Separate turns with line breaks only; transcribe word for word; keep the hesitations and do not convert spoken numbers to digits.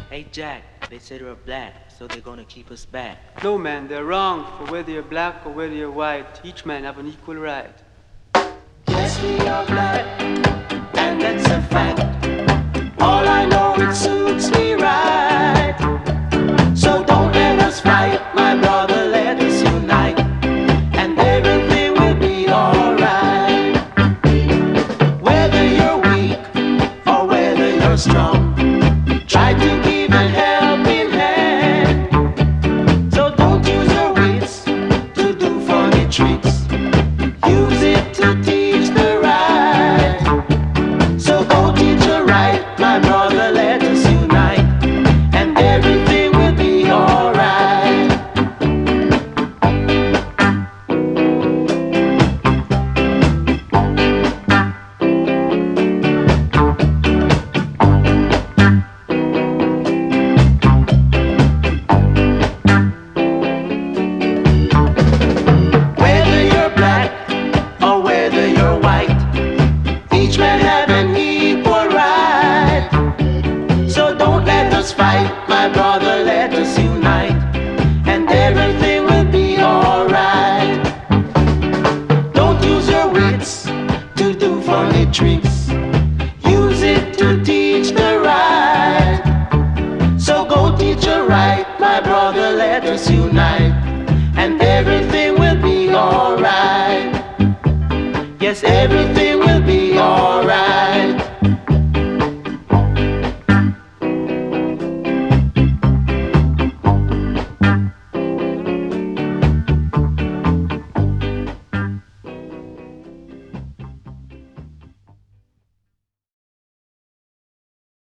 Hey Jack, they said we're black, so they're gonna keep us back.
No, man, they're wrong. For whether you're black or whether you're white, each man have an equal right.
Yes, we are black, and that's a fact. All I know, it suits me right. So don't let us fight, my brother, let us unite, and everything will be alright. Whether you're weak or whether you're strong, try to give a helping hand. So don't use your wits to do funny tricks. Use it to teach the right. So go teach the right, my brother, let us unite, and everything will be alright. Whether you're black or whether you're white, each man have an equal right. So don't let us fight, my brother, let us unite, and everything will be alright. Don't use your wits to do funny tricks. Use it to teach the right. So go teach the right, my brother, let us unite, and everything will be alright. Yes, everything will